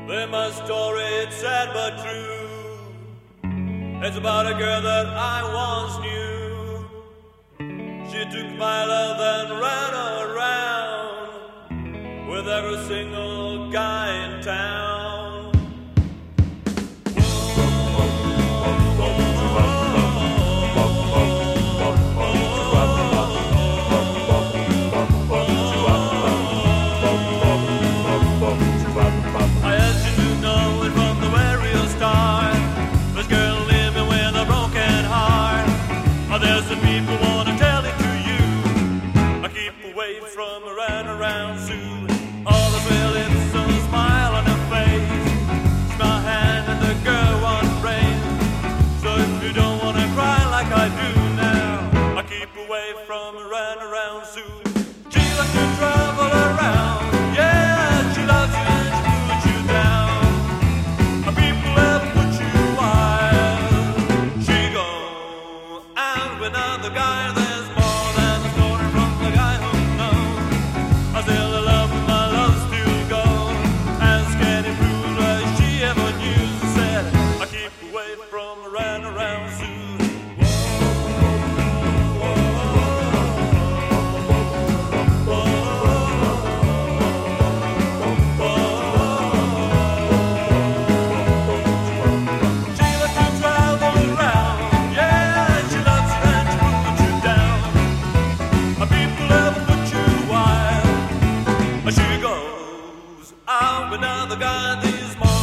Then my story, it's sad but true. It's about a girl that I once knew. She took my love and ran around with every single guy in town. From around soon, all is well, it's a smile on her face. It's my hand and the girl won't rain. So if you don't wanna cry like I do now, I keep away from around soon. She likes to travel around, yeah, she loves you and she puts you down. People ever put you wild. She goes out with another guy. There's more than a story from the guy who still the love of my love still goes. Ask any fool why she ever knew. Said I keep away from around soon. She loves to travel around, yeah, she loves you and she puts you down. People ever put you wild. She goes out with another guy this morning.